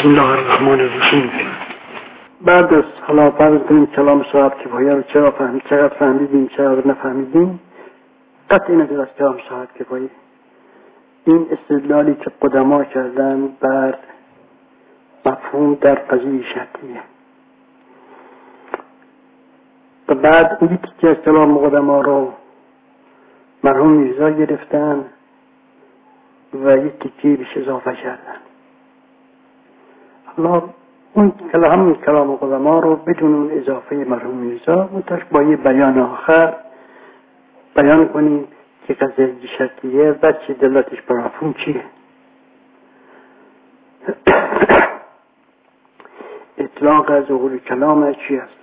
بسم الله الرحمن الرحیم. بعد از حالا فرض کنیم کلام صاحب کفایه رو چقدر فهمیدیم چقدر نفهمیدیم، قطعی نظر از کلام صاحب کفایه این استدلالی که قدما کردن بر مفهوم در قضیه شرطیه و بعد این تیکه از کلام قدما رو مرحوم میرزا گرفتن و یک تیکه بهش اضافه کردن. حالا اون کلام قدما رو بدون اون اضافه مرحوم میرزا منتش با یه بیان آخر بیان کنیم که قضیه شرطیه و چه دلالتش بر مفهوم چیه. اطلاق از ظهور کلام چی هست؟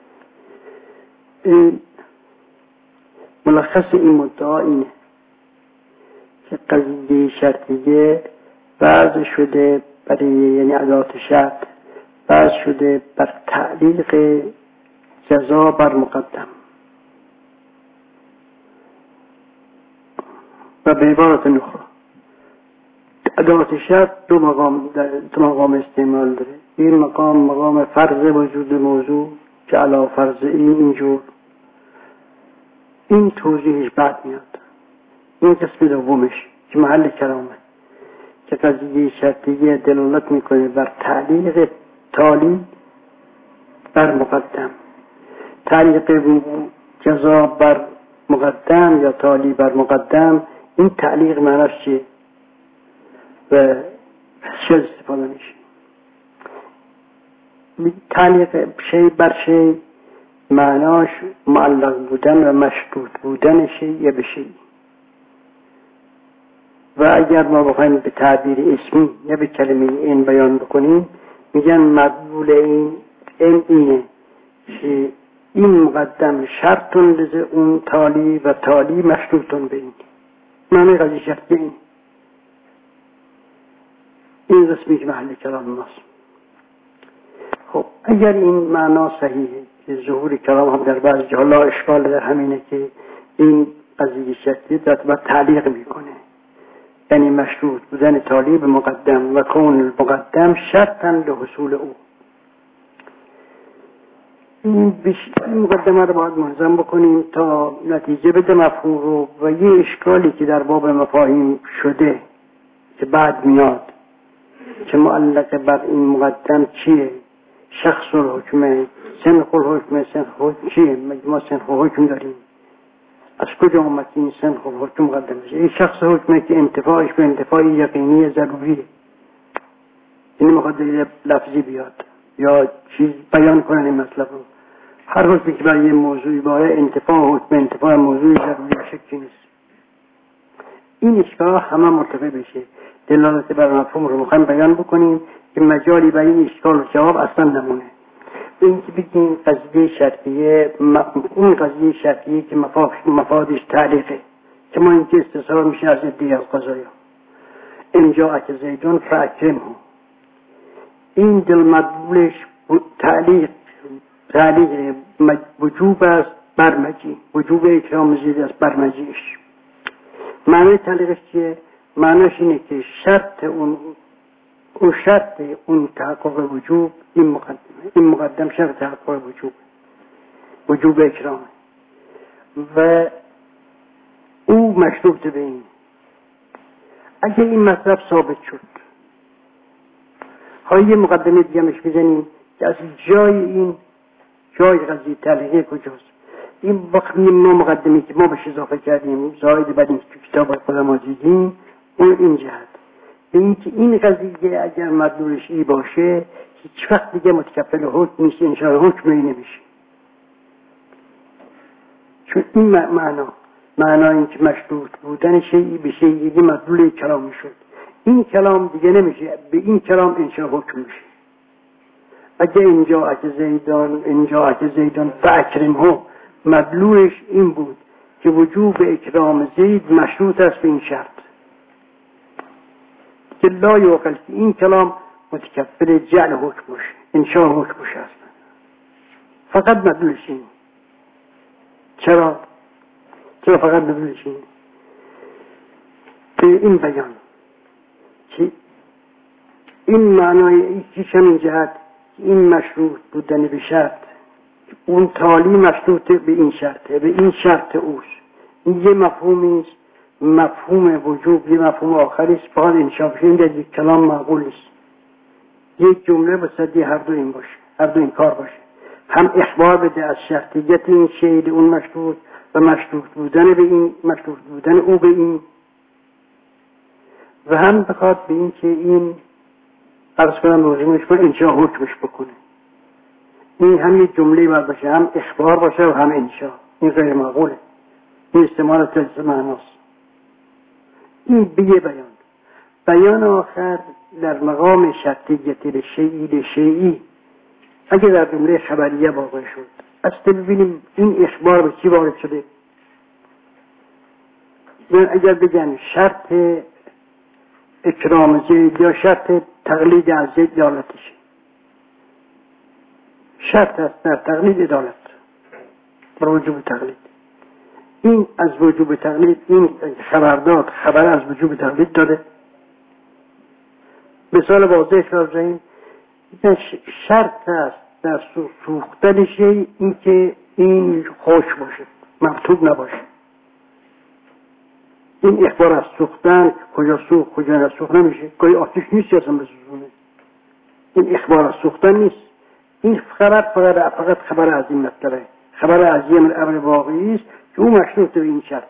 ملخص این مدعا اینه که قضیه شرطیه وضع شده برای یعنی ادات شرط وضع شده بر تعلیق جزا بر مقدم و به عبارت اخرى ادات شرط دو مقام استعمال داره. این مقام فرض وجود موضوع که علا فرض اینجور این توضیحش بعد میاد. این قسم دومش که محل کلامه که قضیه شرطیه دلالت میکنه بر تعلیق تالی بر مقدم. تعلیق جزا بر مقدم یا تالی بر مقدم، این تعلیق معناش چیه و چه استفاده میشه؟ تعلیق شی بر شی معناش معلق بودن و مشروط بودن شی به شی. و اگر ما بخوایم به تعبیر اسمی یا به کلمه این بیان بکنیم میگن مدلول این اینه که این مقدم شرطون لزه اون تالی و تالی مشروطون به این. معنی قضیه شرطی این قسمی که محل کلام ماست. خب اگر این معنا صحیحه که ظهور کلام هم در بعض جاها اشکال در همینه که این قضیه شرطی در تعلیق میکنه، یعنی مشروط بودن تالی به مقدم و کون المقدم شرطا لحصول او. این مقدمه رو باید منظم بکنیم تا نتیجه بده مفهوم رو. و یه اشکالی که در باب مفاهیم شده که بعد میاد که معلق بر این مقدم چیه؟ شخص الحکمه، سنخ الحکمه، سنخ الحکم چیه؟ ما سنخ الحکم داریم، از کجا اومد این سنخ الحکم مقدم بشه؟ این شخص حکمه که انتفاعش به انتفاع یقینی ضروریه، این مقدر لفظی بیاد یا چیز بیان کنن این مطلب رو. هر حکمی که برای موضوعی باید انتفاع حکم انتفاع موضوعی ضروری شکلی نیست. این اشکال همه مرتفع بشه. دلالت بر مفهوم رو مخواهیم بیان بکنیم که مجالی برای این اشکال و جواب اصلا نمونه. این که بگیم قضیه شرطیه، اون قضیه شرطیه که مفادش تعلیقه که ما اینکه استثار میشه از ادعای القضایا اینجا اک زیدون فاکرمه، این دل مدلولش تعلیق وجوب است بر مجیع، وجوب اکرام زید است بر مجیعش. معنی تعلیقش چیه؟ معنیش اینه که شرط اون تحقق وجوب این مقدم شرط تحقق وجوب اکرامه و او مشروط به این. اگه این مطلب ثابت شد های یه مقدمه دیگه مش بزنیم که از جای قضیه تعلیقه کجاست. این وقتی ما مقدمی که ما بهش اضافه کردیم زاید بعد این کتاب خودم دیدیم اون این جهت به این که این قضیه اگر مدلولش ای باشه هیچ وقت دیگه متکفل حکم نیست، انشاء حکمی نمیشه. چون این معنا این که مشروط بودن شیئی به شیئی دیگه مدلول کلام میشد. این کلام دیگه نمیشه، به این کلام انشاء حکم میشه. اگه اینجا اک زیدان فاکرمه مدلولش این بود که وجوب اکرام زید مشروط است به این شرط که لا یوقل که این کلام متکفل جعل حکمش انشاء حکمش است. فقط مدلولش این. چرا فقط مدلولش این؟ به این بیان که این معنای یکیش همین جهت این مشروط بودن به شرط، اون تالی مشروط به این شرطه، به این شرط اوست. این یه مفهومی است، مفهوم وجوب یه مفهوم آخری است، باید انشاء بشه. این در یک کلام معقول است. یک جمله بسیدی هر دو این باشه، هر دو این کار باشه، هم اخبار بده از شرطیت این شیء اون مشروط و مشروط بودن به این، مشروط بودن او به این، و هم بخواد به این که این عرض کنم لازمش کنه انشاء حکمش بکنه. این هم یک جمله باید باشه، هم اخبار باشه و هم انشاء. این غیر معقوله، این استعمال تجزیه معناست. این به یه بیان آخر در مقام شرطیت لشیئی اگه در جمله خبریه واقع شد، اصلا ببینیم این اخبار به چی وارد شده. یعنی اگر بگن شرط اکرام زید یا شرط تقلید از زید دالتشه، شرط است در تقلید ادالت بر وجوب تقلید. این از وجوب تقلید، این خبر داد، خبر از وجوب تقلید داده. مثال واضح شد شرط است در سوختن شیء این که این خوش باشه، مفتوب نباشه. این اخبار از سوختن، کجا سوخت کجا نسوخت نمیشه، گاهی آتش نیست اصلا بسوزونه. این اخبار از سوختن نیست، این فقط خبر از این مطلبه، خبر از این امر واقعی است که اون مشروط به این شرط.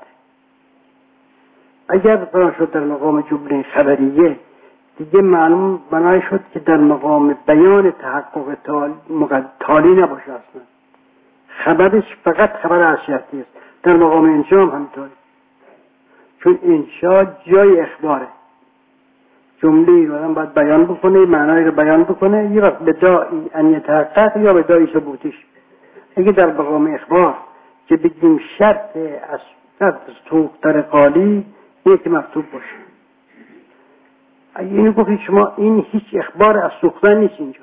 اگر فران شد در مقام جمله خبریه، دیگه معلوم بنای شد که در مقام بیان تحقق تالی نباشه اصلا، خبرش فقط خبر از شرطی است. در مقام انشاء هم همینطوره، چون انشاء جای اخباره، جمله رو هم باید بیان بکنه، معنای رو بیان بکنه، یه وقت به داعی ان یتحقق یا به داعی ثبوتش. اگه در مقام اخبار که بگیم شرط از سوختن قالی یک مکتوب باشه، اگه اینو گفتید شما این هیچ اخبار از سوختن نیست. اینجا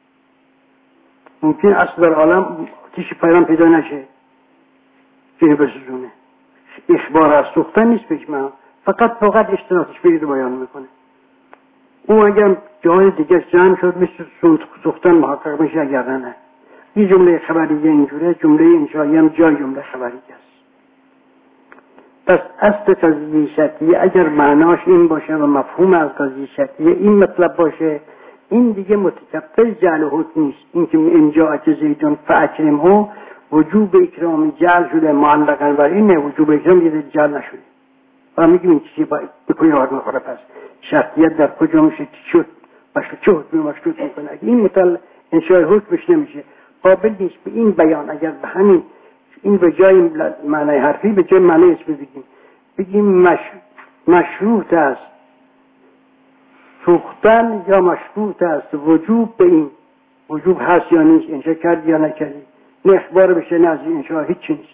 ممکن اصل در عالم آتیش پیران پیدا نشه که بسوزونه، اخبار از سوختن نیست پیش من، فقط اشتراطش برید رو بیان میکنه. اون اگر جای دیگه جمع شد مثل سوختن محقق میشه، اگر نه. این جمله خبریه اینجوره، جمله انشایی هم جای جمله خبریه است. پس اصل قضیه شرطیه اگر معناش این باشه و مفهوم از قضیه شرطیه این مطلب باشه، این دیگه متکفل جعل حکم نیست. این که انجا زیدون فاکرمه وجوب اکرام جعل شده معلقا بر اینه، وجوب اکرام دیگه جعل نشده. و میگیم این چیزی به کجا میخوره؟ پس شرطیت در کجا میشه؟ چی شد؟ چه حکمی مشروط میکنه؟ اگه این مطلب انشای حکمش نمیشه، قابل نیست به این بیان. اگر به همین این به جای معنی حرفی به جای معنی اسم بگیم مشروط است سوختن یا مشروط است وجوب، به این وجوب هست یا نیست، انشا کرد یا نکردی، نه اخبار بشه نه از انشا هیچ نیست.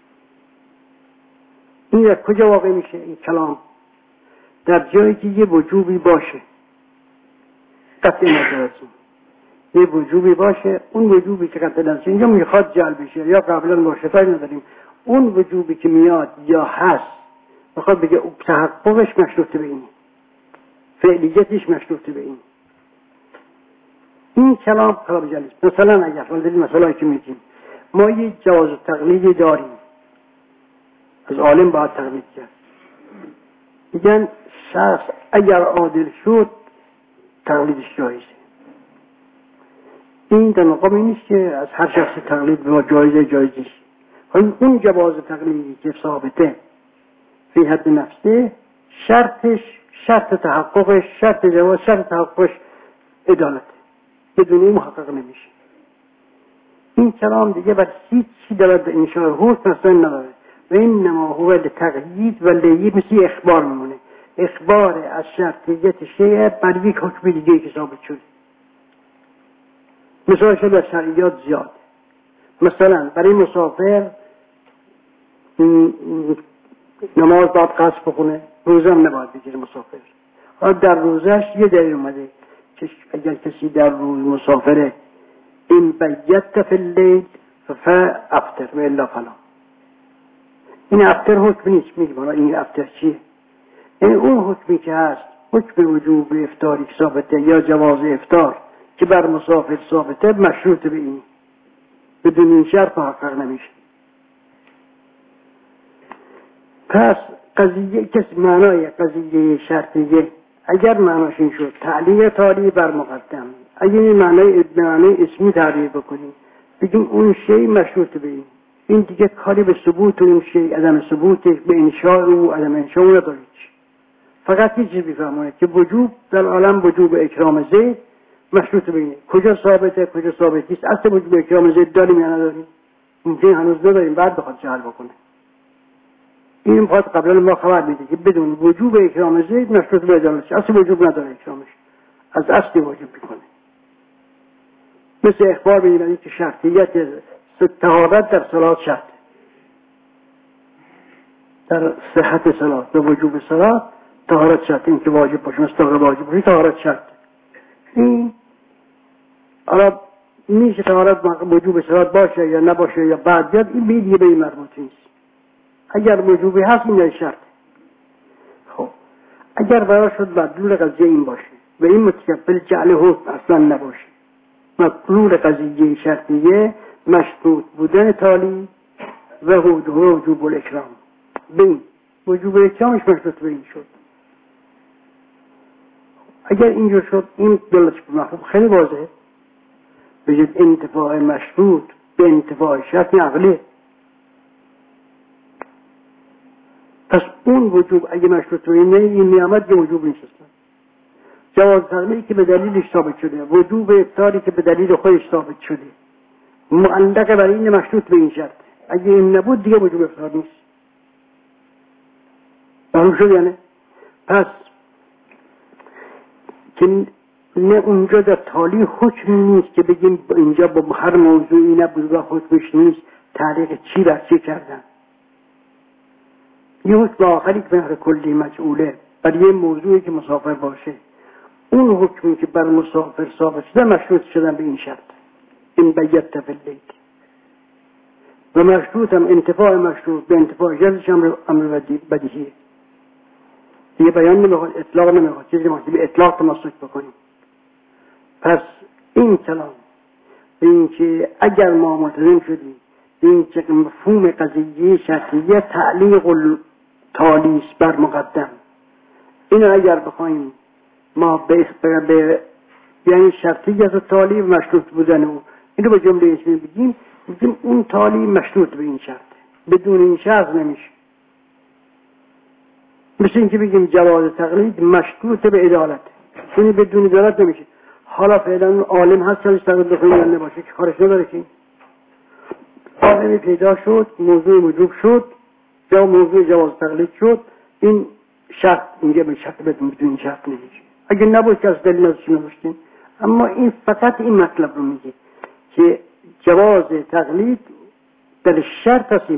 این در کجا واقع میشه این کلام؟ در جایی که یه وجوبی باشه، قطع نظر از این یه وجوبی باشه، اون وجوبی که قطع نظر اینجا میخواد جعل بشه یا قبلا باشه فرق نداریم، اون وجوبی که میاد یا هست میخواد بگه تحققش مشروط به اینه، فعلیتش مشروط به این. این کلام کلام جلیس. مثلا اگر فرض مثلا که میگیم ما یه جواز تقلیدی داریم، از عالم باید تقلید کرد. میگن شخص اگر عادل شد تقلیدش جایزه. این در مقام این نیست که از هر شخصی تقلید با جایزش. اون جواز تقلیدی که ثابته فی حد نفسه، شرط تحققش، شرط جواز، شرط تحققش عدالته، بدون این محقق نمیشه. این کلام دیگه بر هیچی در انشاء حکم اصلا نداره و این نما هو لتقیید و لیید مثل اخبار میمونه. اخبار از شرطیت شیء بر یک حکم دیگه که ثابت شده. مثالش در شرعیات زیاد. مثلا برای مسافر نماز باید قصد بخونه، روزه هم نباید بگیره مسافر. در روزش یه دلیل اومده که اگر کسی در روز مسافره این بیت فی اللیل فافطر و الا فلا. این افطر حکم نیست. میگه این افطر چیه؟ این اون حکمی که هست حکم وجوب افطاری ثابته یا جواز افطار که بر مسافر ثابته مشروط به این، بدون این شرط محقق نمیشه. پس قضیه کسی معنای قضیه شرطیه اگر معناش این شد تعلیق تالی بر مقدم، اگر این معنای اسمی تعریف بکنیم بگیم اون شی مشروط به این دیگه کاری به ثبوت اون شی عدم ثبوت به انشاء او عدم انشاء او نداره. فقط یه چیز بفهمونه که وجوب در عالم وجوب اکرام زید مشروط به اینه. کجا ثابته کجا ثابت نیست، اصل وجوب اکرام زید داریم یا نداریم؟ اینجا هنوز نداریم، بعد بخواد جعل بکنه. این بخواد قبلا ما خبر میده که بدون وجوب اکرام زید مشروط به عدالتش، اصل وجوب نداره اکرامش، از اصل واجب میکنه. مثل اخبار میدونید که شرطیت طهارت در صلات شرط، در صحت صلات و وجوب صلات طهارت شرط، این که واجب باشه مستقل واجب باشه طهارت شرط. این حالا میشه طهارت وجوب صلات باشه یا نباشه یا بعد بیاد، این دیگه به این مربوط نیست. اگر وجوبی هست این شرط. خب اگر برای شد مدلول قضیه این باشه و این متکفل جعل حکم اصلا نباشه، مدلول قضیه شرطیه مشروط بودن تالی و وجوب الاکرام، بین وجوب اکرامش مشروط به این شد. اگر اینجور شد این دلتش به مفهوم خیلی واضحه، بجد انتفاع مشروط به انتفاع شرط عقلی. پس اون وجوب اگه مشروط به این نعمت یه وجوب نیست اصلا. جواز تقلیدی که به دلیلش ثابت شده، وجوب افطاری که به دلیل خودش ثابت شده، معلق بر این مشروط به این شرط، اگه این نبود دیگه وجوب افطار نیست. معلوم شد یعنی؟ پس که نه اونجا در تالی حکم نیست که بگیم اینجا با هر موضوعی نبود و حکمش نیست تعلیق چی بر چی کردن. یه حکم آخری که بر کلی مجعوله برای یه موضوعی که مسافر باشه، اون حکمی که بر مسافر ثابت شده مشروط شدن به این شرط، این بیت فلیک و مشروط هم انتفاع مشروط به انتفاع شرطش امر بدیهیه. دیگه بیان نمیخواد، اطلاق نمیخواد، چیزی ما به اطلاق تمسک بکنیم. پس این کلام به این که اگر ما ملتزم شدیم به این که مفهوم قضیه شرطیه تعلیق تالیس بر مقدم، اینو اگر بخوایم ما به یعنی شرطیت و تالی و مشروط بودن او اینو به جمله اسمی بگیم اون تالی مشروط به این شرط، بدون این شرط نمیشه. مثل اینکه بگیم جواز تقلید مشروط به عدالت، یعنی بدون عدالت نمیشه. حالا فعلا عالم هست که تقلید بخونه یا نباشه که کارش نداره که عالمی پیدا شد، موضوع وجوب شد یا موضوع جواز تقلید شد، این شرط اینجا به شرط بدون این شرط نمیشه. اگه نباشه که از دلیل ازش نباشتیم. اما این فقط این مطلب رو میگه که جواز تقلید در شرط است.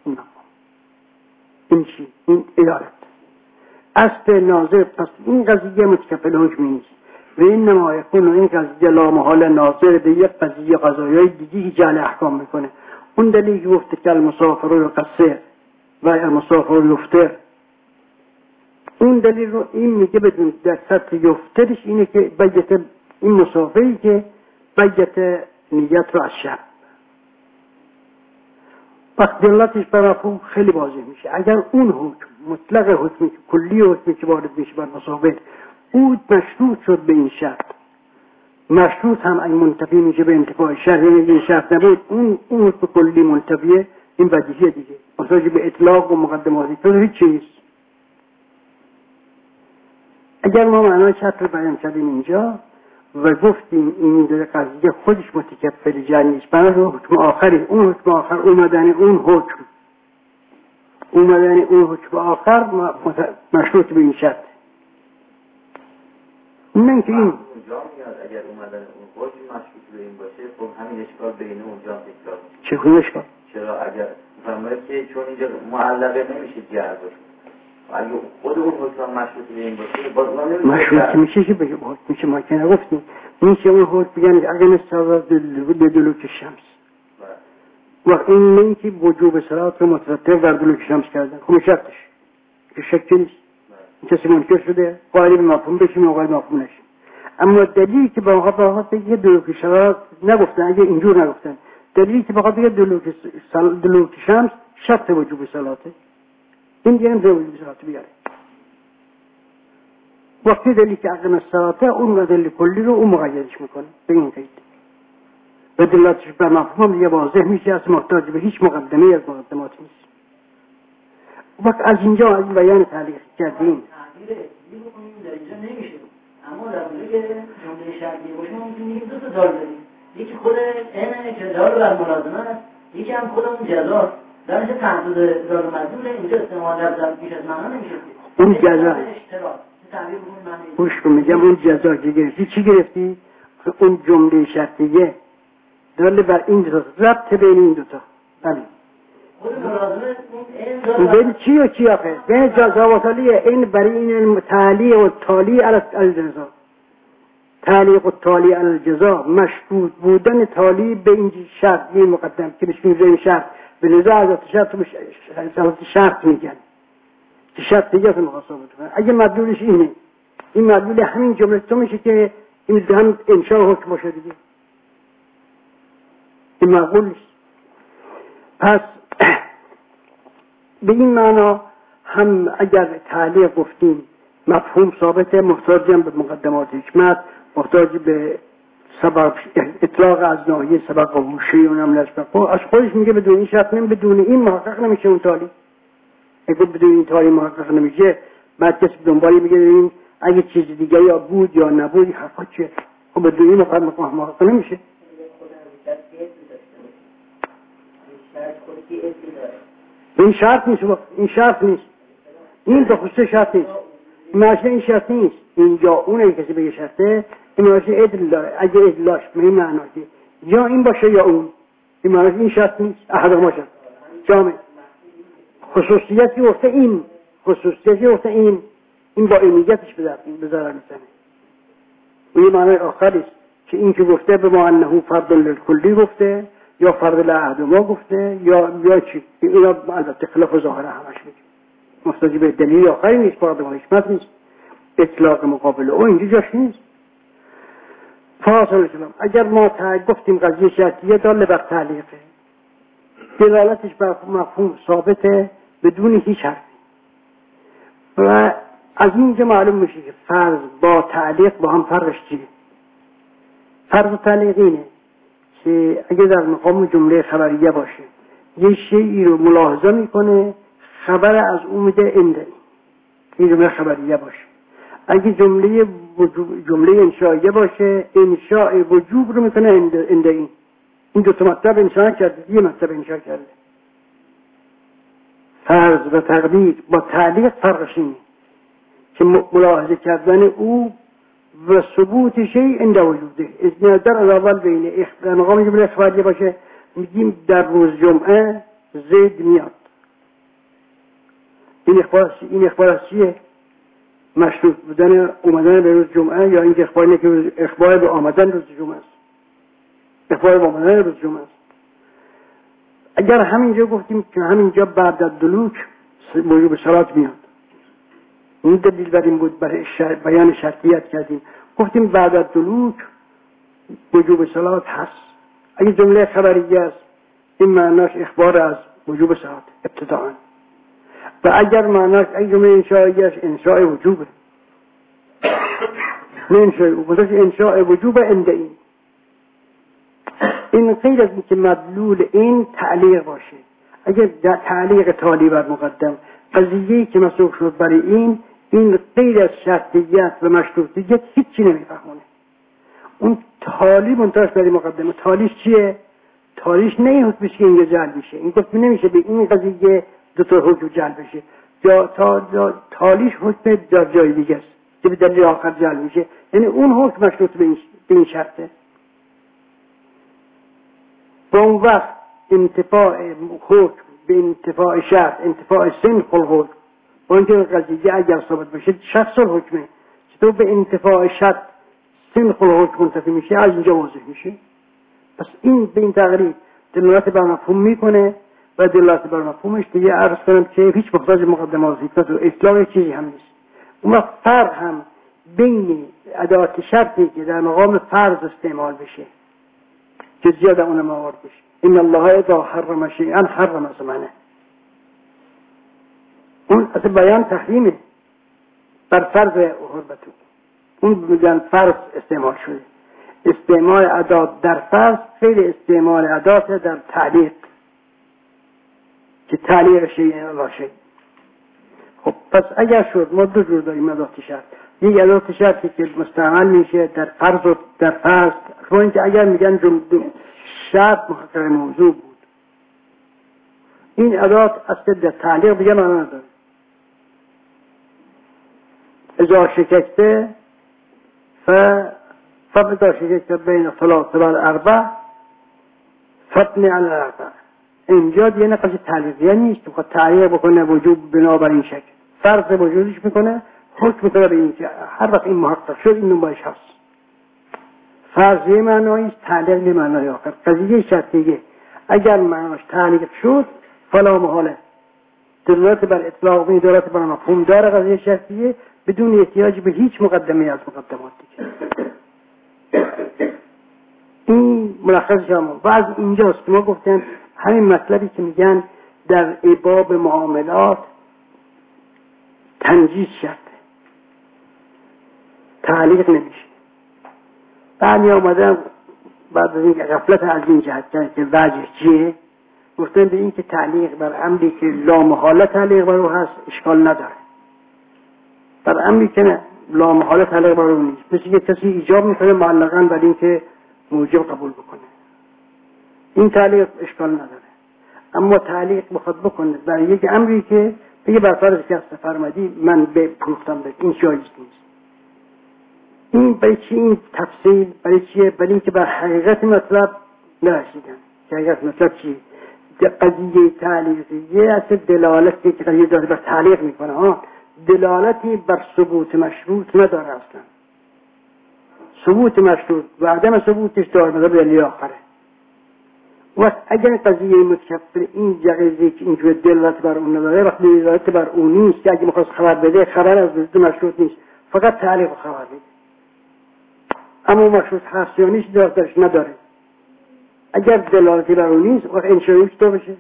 این چی؟ این عدالت اصل ناظر. پس این قضیه متکفل حکمی نیست و این نمایکون و این قضیه لا محال ناظر به یک قضیه قضایای دیگه جعل احکام میکنه. اون دلیل که گفته که المسافر رو قصر و المسافر رو یفتر، اون دلیل رو این میگه بدون در سطح یفترش اینه که بیت این مسافری که بیت نیت رو از شب وقت دلاتش برافون خیلی واضح میشه. اگر اون حکم مطلق حکمی کلی حکمی که وارد میشه بر مسافر اون مشروط شد به این شرط، مشروط هم این منتفی میشه به انتفاع شرط، یعنی این شرط نبود اون حکم کلی منتفیه، این بدیهیه دیگه. مثلا به اطلاق و مقدماتی تو هیچ چیز. اگر ما معنای شرط رو بیان کردیم اینجا و گفتیم این قضیه خودش متکفل جنیش بنابراین حکم آخری، اون حکم آخر اومدن اون حکم آخر مشروط به این شرط. نه که این اونجا میاد اگر اومدن اون حکم مشروط به این باشه، خب همین اشکال بین اونجا تکرار میشه. چه کنه اشکال؟ چرا اگر فرمایید که چون اینجا معلقه نمیشه جعل باشه، اگه خود اون حکم مشروط به این باشه باز ما نمیشه مشروط میشه که بگه حکم میشه. ما که نگفتیم میشه اون حکم بگن اگر نستاذ دلوک شمس و این نه که وجوب صلات رو مترتب بر دلوک شمس کردن، خب شرطش که شک نیست کسی منکر شده قائل به مفهوم بشیم و قائل مفهوم نشیم. اما دلیلی که با بخواد بگه دلوک شرارت نگفتن، اگه اینجور نگفتن، دلیلی که بخواد بگه دلوک شمس شرط وجوب صلاته، این دیگه نمیشه وجوب صلاته بیاره. وقتی دلیلی که اقیم صلاته اون دلیل کلی رو اون مقیدش میکنه به این قید و دلالتش بر مفهوم دیگه واضح میشه، از محتاج به هیچ مقدمه از مقدمات نیست. وقت از اینجا از این بیان تعلیق کردیم در اینجا نمیشه، اما در مورد که جمله شرطی باشه ما میتونیم دو تا دار داریم، یکی خود اینه که دار بر ملازمه است، یکی هم خود اون جزاست. در اینجا تحدید دار مدلول اینجا استعمال لفظ بیش از معنا نمیشه. اون جزا خوش کن میگم اون جزا که گرفتی چی گرفتی؟ اون جمله شرطیه داره بر این دوتا ربط بین این دوتا. بله بین چی و چی آخه؟ بین جزا و تالیه. این برای این تعلیق و تالی علی الجزا، تعلیق و تالی علی الجزا، مشروط بودن تالی به این شرط مقدم که بهش میگن شرط، به لذا از شرط میگن که شرط دیگه از مخاصمه بودن. اگه مدلولش اینه، این مدلول همین جمله تو میشه که این هم انشاء حکم باشه دیگه، این معقول نیست. پس به این معنا هم اگر تعلیق گفتیم مفهوم ثابته، محتاجیم به مقدمات حکمت، محتاج به سبب اطلاق از ناحیه سبب و وشوی اونم لشبقه، از خودش میگه بدون این شرط بدون این محقق نمیشه اون تالی. اگه بدون این تالی محقق نمیشه، بعد کسی دنبالی میگه این اگه چیز دیگه یا بود یا نبود حرفا چیه؟ خب بدون این محقق نمیشه. این شرط نیست، این شرط نیست، این به خصوص شرط نیست، معنیش این شرط نیست. اینجا اونه کسی بگه شرطه، این معنیش ادل داره. اگه ادلاش به این معناشه یا این باشه یا اون، این معنیش این شرط نیست، احدهما شرط جامع. خصوصیتی گفته این، خصوصیتی گفته این با اینیتش به ضرر میزنه. این معنی آخریست که این که گفته به ما انه فرد للکلی گفته یا فرد لعهدما گفته یا چی، اینا البته خلاف ظاهره همش میگه، محتاج به دلیل آخری نیست، فرد ما حکمت نیست، اطلاق مقابل او اینجا جاش نیست. فاصله سلام اگر ما گفتیم قضیه شرطیه داله بر تعلیقه، دلالتش بر مفهوم ثابته بدون هیچ حرفی، و از اینجا معلوم میشه که فرض با تعلیق با هم فرقش چیه. فرض تعلیق اینه که اگه در مقام جمله خبریه باشه یه شیئی رو ملاحظه میکنه، خبر از اون میده انده، این جمله خبریه باشه. اگه جمله انشائیه باشه انشاء وجوب رو میکنه انده. این دو تا مطلب انشاء کرده، یه مطلب انشاء کرده. فرض و تقدیر با تعلیق فرقش اینه که ملاحظه کردن او و ثبوت شیء عند وجوده. در اول بین مقام جمله اخباریه باشه میگیم در روز جمعه زید میاد، این اخبار چیه؟ مشروط بودن اومدن به روز جمعه، یا اینکه اخبار اینه که اخبار به آمدن روز جمعه است، اخبار به آمدن روز جمعه است. اگر همینجا گفتیم که همینجا بعد از دلوک وجوب صلات میاد، این دلیل بر این بود، برای بیان شرطیت کردیم، گفتیم بعد از دلوک وجوب صلات هست. اگه جمله خبریه است این معناش اخبار از وجوب صلات ابتداءً، و اگر معناش اگه جمله انشائیه است انشاء وجوبه، نه انشاء وجوب، انشاء وجوب عند این غیر از اینکه مدلول این تعلیق باشه. اگر تعلیق تالی بر مقدم قضیه‌ای که مسوق شد برای این غیر از شرطیت و مشروطیت هیچی نمیفهمونه. اون تالی منتاش برای مقدمه. تالیش چیه؟ تالیش نه این حکمش که اینجا جلب میشه، این گفت نمیشه به این قضیه دو تا حکم جلب بشه، تالیش حکم در جای دیگه است که به دلیل آخر جلب میشه، یعنی اون حکم مشروط به این شرطه. با اون وقت انتفاع حکم به انتفاع شرط، انتفاع سنخ الحکم، با اینکه قضیه اگر ثابت بشه شخص الحکمه، چطور به انتفاع شرط سنخ الحکم منتفی میشه، از اینجا واضح میشه. پس این به این تقریب دلالت بر مفهوم میکنه و دلالت بر مفهومش دیگه عرض کنم که هیچ محتاج مقدمات حکمت و اطلاق چیزی هم نیست. اون فرق هم بین ادات شرطی که در مقام فرض استعمال بشه که زیاد اون موارد بشه. این الله اذا حرم شیئا حرم ثمنه، اون اصلا بیان تحریمه بر فرض حرمتو، اون میگن فرض استعمال شده. استعمال ادات در فرض خیلی استعمال ادات در تعلیق که تعلیق شیء باشه. خب پس اگر شد ما دو جور داریم ادات شرط. یک ادات شرطی که مستعمل میشه در فرض و در فرض، چون اینکه اگر میگن شرط محقق موضوع بود، این ادات اصلا در تعلیق دیگه معنا نداره. اذا شککته فبدا شککته بین ثلاث و اربع فبنی علی الاربع. اینجا دیگه نقش تعلیقیه نیست که تعلیق بکنه وجوب بنابراین شک، فرض وجودش میکنه، حکم میکنه به این که هر وقت این محقق شد این نمایش هست. فرض یه معناییست، تعلیق یه معنای آخر. قضیه شرطیه اگر معناش تعلیق شد فلا محاله دلالت بر اطلاق و دلالت بر مفهوم داره قضیه شرطیه بدون احتیاج به هیچ مقدمه از مقدمات دیگه. این ملخص شما. و از اینجاست که ما گفتیم همین مطلبی که میگن در باب معاملات تنجیز شرطه، تعلیق نمیشه. بعد آمدن بعد از این غفلت از این جهت که وجه چیه، گفتن به این که تعلیق بر امری که لا محاله تعلیق بر او هست اشکال نداره، بر امری که نه لا محاله تعلیق بر او نیست، مثل که کسی ایجاب میکنه معلقاً بر این که موجب قبول بکنه، این تعلیق اشکال نداره. اما تعلیق بخواد بکنه بر یک امری که بگه بر فرض که است فرمودی من به پروختم به این جایز نیست، این برای چی این تفصیل؟ برای چیه؟ برای اینکه بر حقیقت مطلب نرسیدن. حقیقت مطلب چی؟ قضیه تعلیقیه اصلا دلالتی که قضیه داره بر تعلیق میکنه، دلالتی بر ثبوت مشروط نداره اصلا. ثبوت مشروط و عدم ثبوتش داره مثلا دلیل آخره. و اگر قضیه متکفل این قضیه که اینجور دلالت بر اون نداره، وقتی دلالت بر اون نیست که اگه میخواست خبر بده خبر از ثبوت مشروط نیست، فقط تعلیق و خبر بده. اما مشروط هست یا نیست درش نداره. اگر دلالتی بر اون نیست وقت انشاء چطور بشه؟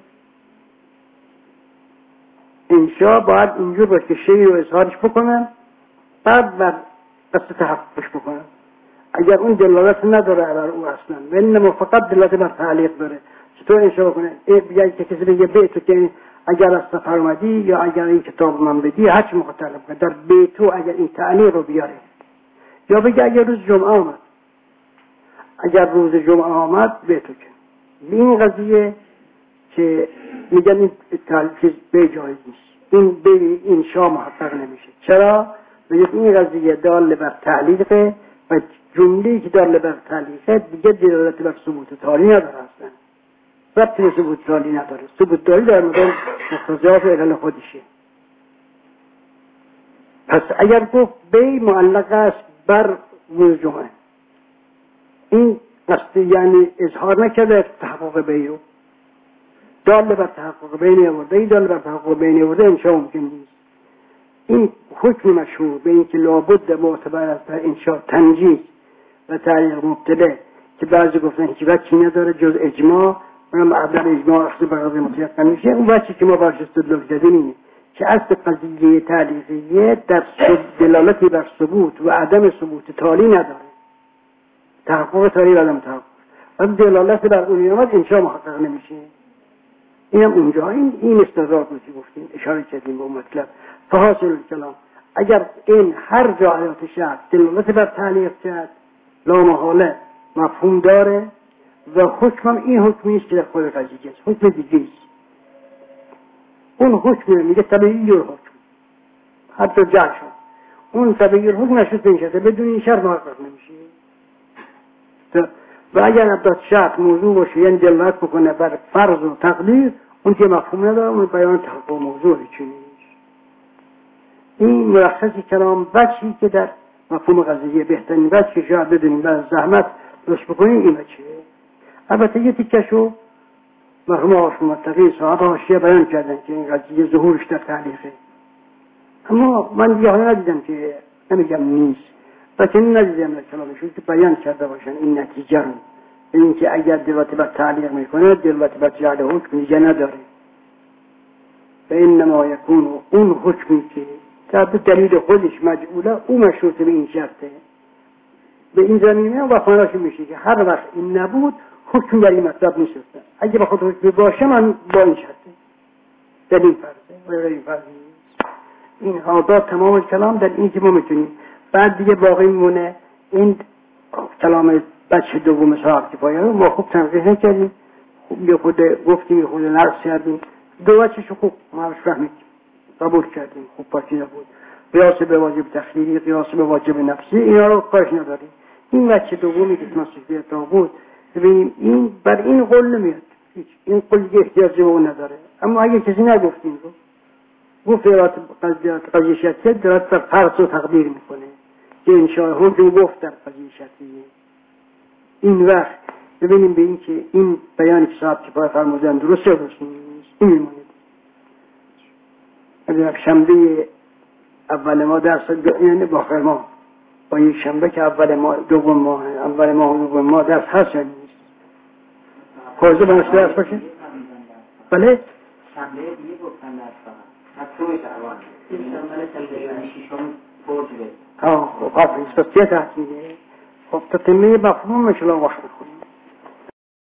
انشاء باید اینجور باشه که شیء رو اظهارش بکنن بعد بر قصد تحققش بکنن. اگر اون دلالت نداره بر او اصلا و انما فقط دلالت بر تعلیق داره، چطور انشاء بکنه؟ بگه که کسی بگه بیتو که اگر از سفر اومدی یا اگر این کتاب من بدی هر چی مختلف کنه در بیتو اگر این تعلیق رو بیاره، یا بگه اگر روز جمعه آمد، اگر روز جمعه آمد بیتو که این قضیه که میگن این تعلیق به جایز نیست، این به انشاء محقق نمیشه. چرا؟ بگه این قضیه دال بر تعلیقه و جمله‌ای که دال بر تعلیقه دیگه دلالت بر ثبوت تالی نداره اصلا، ربطی به ثبوت تالی نداره. ثبوت تالی در مورد مقتضیات علل خودشه. پس اگر گفت بی معلق است بر روز جمعه، این قصد یعنی اظهار نکرده تحقق بیو، دال بر تحقق بین آورده، این دال بر تحقق بین آورده انشاء ممکن نیست. این حکم مشهور به این که لابد معتبر است در انشاء تنجیز و تعلیق مبتله که بعضی گفتن هیچ وجهی نداره جز اجماع، اونم عبدال اجماع اخذ بر قضیه مطلق میشه. اون وجهی که ما باش استدلال کردیم اینه که اصل قضیه تعلیقیه در دلالتی بر ثبوت و عدم ثبوت تالی نداره، تحقق تالی و عدم تحقق، و دلالت بر اون آمد انشاء محقق نمیشه. اینم اونجا این استدلال رو که گفتیم اشاره کردیم به اون مطلب. فحاصل کلام اگر این هر جا آیات شرط دلالت بر تعلیق کرد لا محاله مفهوم داره و حکمم این حکمی است که در خود قضیه است، حکم دیگه است. اون حکم میگه تبعی حکم، حتی جعل شد اون تبعی حکم نشد نمیشه، بدون این شرط محقق نمیشه. و اگر ابدات شرط موضوع باشه یعنی دلالت بکنه بر فرض و تقدیر، اون که مفهوم نداره، اون بیان تحقق موضوع چی نیست. این ملخصی کلام بچی که در مفهوم قضیه بهترین بچ که شاید بدونیم و زحمت روش بکنیم این بچیه. البته یه تیکشو مرحوم آشون متقی صاحب حاشیه بیان کردن که این قضیه ظهورش در تعلیقه، اما من دیگه حالا ندیدم که نمیگم نیست و چنین ندیدم در کلامشون که بیان کرده باشن این نتیجه رو، اینکه اگر دلالت بر تعلیق میکنه دلالت بر جعل حکم دیگه نداره و انما یکون اون حکمی که در دلیل خودش مجعوله او مشروط به این شرطه. به این زمینه و خانهاش میشه که هر وقت این نبود حکم در این مطلب نیست. اگه بخواد حکم باشه من با این شرطه در این فرضه و در این فرضه این عادات تمام کلام در این که ما میتونیم. بعد دیگه باقی میمونه این کلام بچه دوم صاحب کفایه رو ما خوب تنقیح نکردیم، خوب یه خود گفتیم خود نقص کردیم، دو بچه‌ش خوب ما فهمید قبول کردیم، خوب پاکیزه بود. قیاس به واجب تخلیلی، قیاس به واجب نفسی، اینا رو کارش نداریم. این بچه دومی که مسیحی تا بود ببینیم این بر این قول نمیاد، هیچ این قول دیگه احتیاج به اون نداره. اما اگه کسی نگفتیم رو گفت قضیه شرطیت دارد بر فرض و تقدیر میکنه که انشاء حکم گفت در قضیه شرطیه. این وقت ببینیم به این که این بیانی که صاحب کفایه فرمودن درست یا درست نیست. این میمونید اگر شنبه اول ما درس یعنی باخر ما با یک شنبه که اول ما دوم ما اول ما و دوم ما درس هست یا نیست خوزه بانش درس باشه؟ بله؟ شنبه دیگه گفتن درس فقط هفتوی شعبان این شنبه شیشم فرج بید خب حافظ پس چه تحت میگه؟ خب تطمیه مفهوم مشلا وقت بخونی